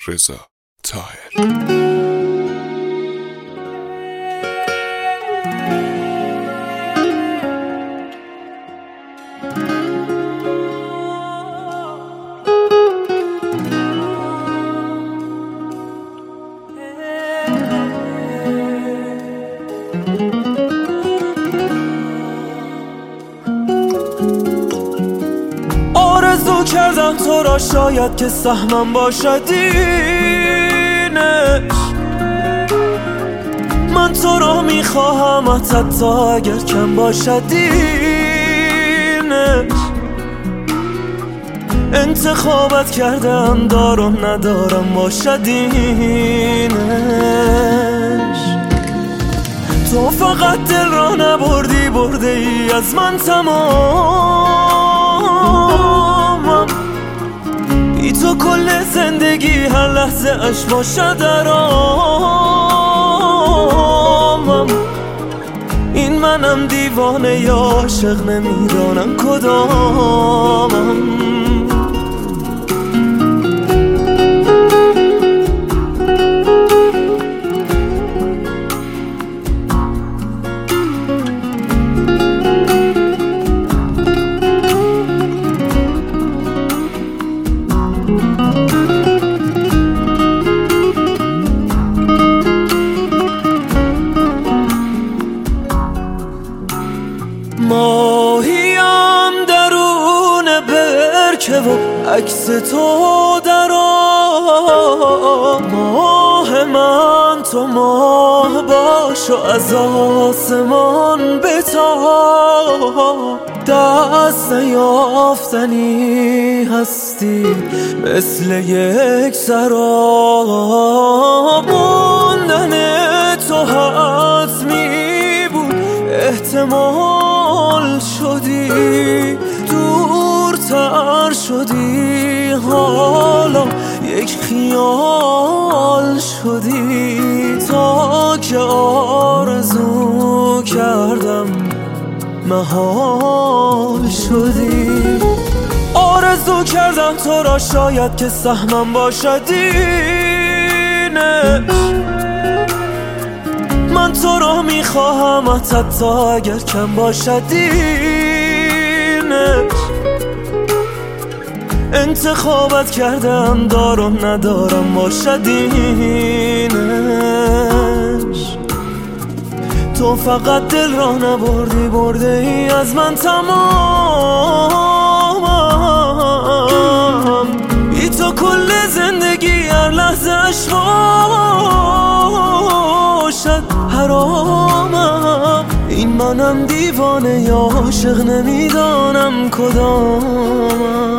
رضا طاهر. آرزو کردم تو را شاید که سهمم باشد اینش، من تو را میخواهم حتی اگر کم باشد اینش. انتخابت کردم دارم ندارم باشد اینش. تو فقط دل را نبردی برده ای از من تمامم، بی تو کل زندگی هر لحظه اش باشد درامم. این منم دیوانه یا عاشق نمیدانم کدامم. ماهیم درون برکه و عکس تو در آب. ماه من تو ماه باش و از آسمان بتاب. دست نیافتنی هستی مثل یک سراب. موندن تو حتمی بود احتمال شدی، دورتر شدی حالا یک خیال شدی. تا که آرزو کردم محال شدی. آرزو کردم تو را شاید که سهمم باشد اینش، من تو را میخواهم حتی اگر کم باشد اینش. انتخابت کردم دارم ندارم باشد اینش. تو فقط دل را نبردی برده ای از من تمامم، بی تو کل زندگی هر لحظه اش باشد حرامم. این منم دیوانه یا عاشق نمیدانم کدامم.